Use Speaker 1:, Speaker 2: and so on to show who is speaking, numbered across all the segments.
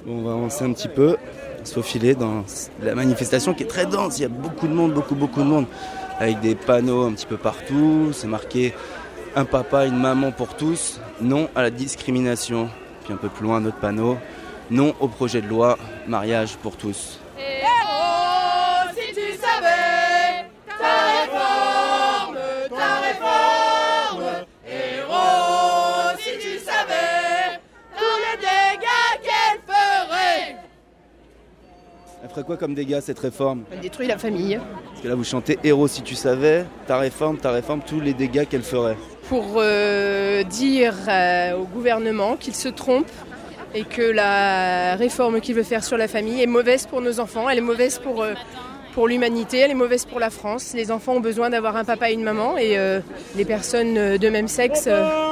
Speaker 1: On va avancer un petit peu, se faufiler dans la manifestation qui est très dense. Il y a beaucoup de monde, beaucoup de monde, avec des panneaux un petit peu partout. C'est marqué « Un papa, une maman pour tous, non à la discrimination ». Puis un peu plus loin, un autre panneau « Non au projet de loi, mariage pour tous ».
Speaker 2: Héros, si tu savais ta réforme. Héros, si tu savais tous les dégâts qu'elle ferait.
Speaker 1: Elle ferait quoi comme dégâts cette réforme ?
Speaker 3: Elle détruit la famille.
Speaker 1: Parce que là vous chantez « Héros si tu savais, ta réforme, tous les dégâts qu'elle ferait ».
Speaker 3: Pour dire au gouvernement qu'il se trompe et que la réforme qu'il veut faire sur la famille est mauvaise pour nos enfants, elle est mauvaise pour l'humanité, elle est mauvaise pour la France. Les enfants ont besoin d'avoir un papa et une maman et les personnes de même sexe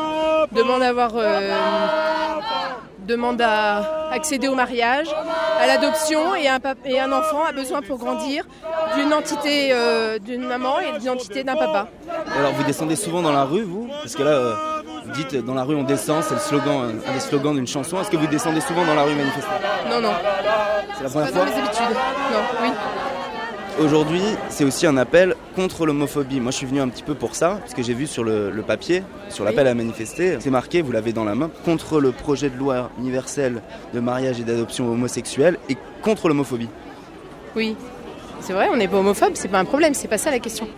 Speaker 3: demandent à accéder au mariage, à l'adoption et un enfant a besoin pour grandir d'une entité d'une maman et d'une entité d'un papa.
Speaker 1: Alors vous descendez souvent dans la rue vous ? Parce que là vous dites dans la rue on descend, c'est le slogan, un des slogans d'une chanson. Est-ce que vous descendez souvent dans la rue manifester ?
Speaker 3: Non.
Speaker 1: C'est la première
Speaker 3: pas
Speaker 1: fois ?
Speaker 3: dans mes habitudes. Non, oui.
Speaker 1: Aujourd'hui, c'est aussi un appel contre l'homophobie. Moi, je suis venu un petit peu pour ça, parce que j'ai vu sur le papier, sur l'appel à manifester, c'est marqué, vous l'avez dans la main, contre le projet de loi universelle de mariage et d'adoption homosexuelle et contre l'homophobie.
Speaker 3: Oui, c'est vrai, on n'est pas homophobe, c'est pas un problème, c'est pas ça la question.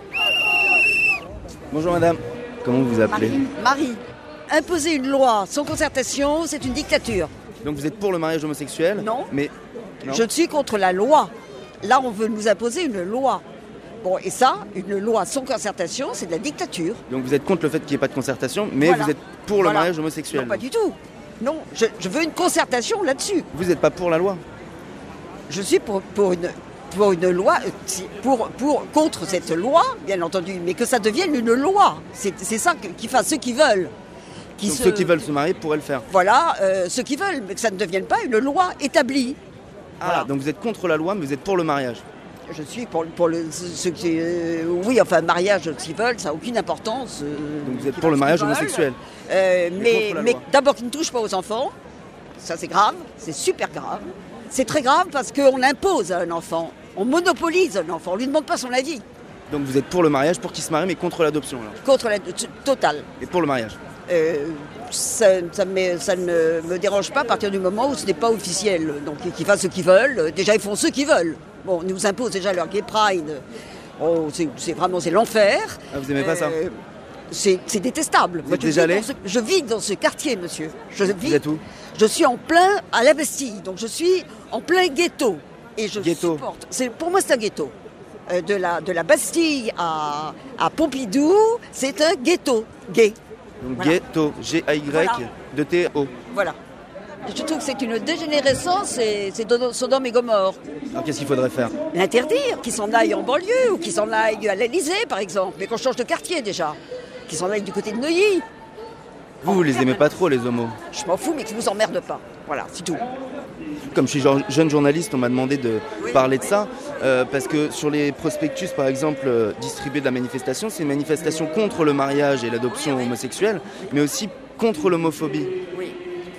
Speaker 1: Bonjour madame, comment vous vous appelez ?
Speaker 4: Marie, imposer une loi sans concertation, c'est une dictature.
Speaker 1: Donc vous êtes pour le mariage homosexuel ?
Speaker 4: Non.
Speaker 1: Mais non.
Speaker 4: Je suis contre la loi. Là, on veut nous imposer une loi. Bon, et ça, une loi sans concertation, c'est de la dictature.
Speaker 1: Donc vous êtes contre le fait qu'il n'y ait pas de concertation, mais
Speaker 4: Voilà.
Speaker 1: vous êtes pour le mariage homosexuel ?
Speaker 4: Non, pas du tout. Non, je veux une concertation là-dessus.
Speaker 1: Vous n'êtes pas pour la loi ?
Speaker 4: Je suis pour une loi, contre cette loi, bien entendu, mais que ça devienne une loi. C'est ça qui fasse ceux qui veulent.
Speaker 1: Donc ceux qui veulent se marier pourraient le faire ?
Speaker 4: Voilà, ceux qui veulent, mais que ça ne devienne pas une loi établie.
Speaker 1: Voilà. Donc vous êtes contre la loi, mais vous êtes pour le mariage ?
Speaker 4: Je suis pour ceux qui... oui, enfin, mariage, s'ils veulent, ça n'a aucune importance.
Speaker 1: Donc vous êtes pour le mariage homosexuel ?
Speaker 4: Mais d'abord qu'ils ne touchent pas aux enfants, ça c'est grave, c'est super grave. C'est très grave parce qu'on impose à un enfant, on monopolise un enfant, on ne lui demande pas son avis.
Speaker 1: Donc vous êtes pour le mariage, pour qu'il se marie, mais contre l'adoption alors ?
Speaker 4: Contre la totale.
Speaker 1: Et pour le mariage ?
Speaker 4: Ça ne me dérange pas à partir du moment où ce n'est pas officiel. Donc qu'ils fassent ce qu'ils veulent. Déjà, ils font ce qu'ils veulent. Bon, ils nous imposent déjà leur gay pride. Oh, c'est l'enfer.
Speaker 1: Ah, vous aimez pas ça ?
Speaker 4: C'est détestable.
Speaker 1: Vous êtes déjà allé ?
Speaker 4: Je vis dans ce quartier, monsieur.
Speaker 1: Vous êtes où ?
Speaker 4: Je suis en plein à la Bastille. Donc je suis en plein ghetto. Et je supporte. Pour moi, c'est un ghetto. De la Bastille à Pompidou, c'est un ghetto gay.
Speaker 1: Donc
Speaker 4: voilà.
Speaker 1: Ghetto, G-A-Y-T-O.
Speaker 4: Voilà. Je trouve que c'est une dégénérescence, c'est Sodome et Gomorrhe.
Speaker 1: Alors qu'est-ce qu'il faudrait faire ?
Speaker 4: L'interdire, qu'ils s'en aillent en banlieue ou qu'ils s'en aillent à l'Elysée par exemple, mais qu'on change de quartier déjà. Qu'ils s'en aillent du côté de Neuilly.
Speaker 1: Vous les aimez pas trop les homos ?
Speaker 4: Je m'en fous, mais qu'ils vous emmerdent pas. Voilà, c'est tout.
Speaker 1: Comme je suis jeune journaliste, on m'a demandé de parler de ça, parce que sur les prospectus, par exemple, distribués de la manifestation, c'est une manifestation contre le mariage et l'adoption homosexuelle, mais aussi contre l'homophobie.
Speaker 4: Oui.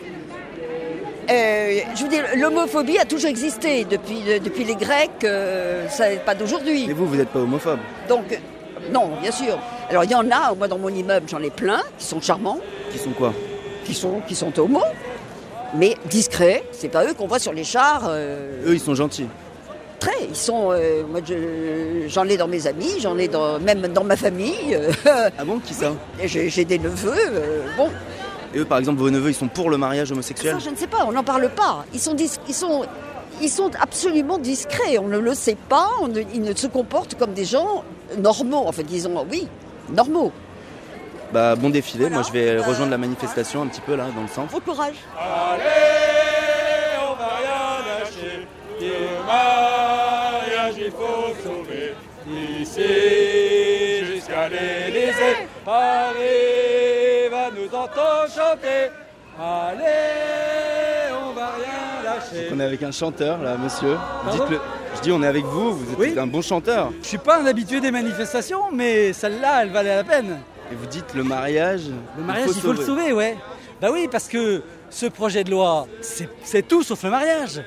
Speaker 4: Je veux dire, l'homophobie a toujours existé depuis les Grecs, ça n'est pas d'aujourd'hui.
Speaker 1: Mais vous n'êtes pas homophobe ?
Speaker 4: Donc, non, bien sûr. Alors il y en a, moi dans mon immeuble, j'en ai plein, qui sont charmants.
Speaker 1: Qui sont quoi ?
Speaker 4: Qui sont homos. Mais discrets, c'est pas eux qu'on voit sur les chars.
Speaker 1: Eux, ils sont gentils.
Speaker 4: Très, ils sont. Moi, j'en ai dans mes amis, j'en ai même dans ma famille.
Speaker 1: Ah bon, qui ça ?
Speaker 4: J'ai des neveux. Bon.
Speaker 1: Et eux, par exemple, vos neveux, ils sont pour le mariage homosexuel ?
Speaker 4: Ça, je ne sais pas, on n'en parle pas. Ils sont absolument discrets. On ne le sait pas. Ils ne se comportent comme des gens normaux. En fait, disons, oui, normaux.
Speaker 1: Bah, bon défilé.
Speaker 4: Voilà.
Speaker 1: Moi, je vais rejoindre la manifestation un petit peu là, dans le centre.
Speaker 4: Bon courage.
Speaker 2: Allez, on va rien lâcher. Le mariage, il faut sauver. Ici, jusqu'à l'Élysée. Paris va nous entendre chanter. Allez, on va rien lâcher.
Speaker 1: On est avec un chanteur, là, monsieur.
Speaker 5: Pardon ?
Speaker 1: Dites-le. Je dis, on est avec vous. Vous êtes un bon chanteur.
Speaker 5: Je suis pas un habitué des manifestations, mais celle-là, elle valait la peine.
Speaker 1: Et vous dites le mariage.
Speaker 5: Le mariage, il faut le sauver, ouais. Bah oui, parce que ce projet de loi, c'est tout sauf le mariage.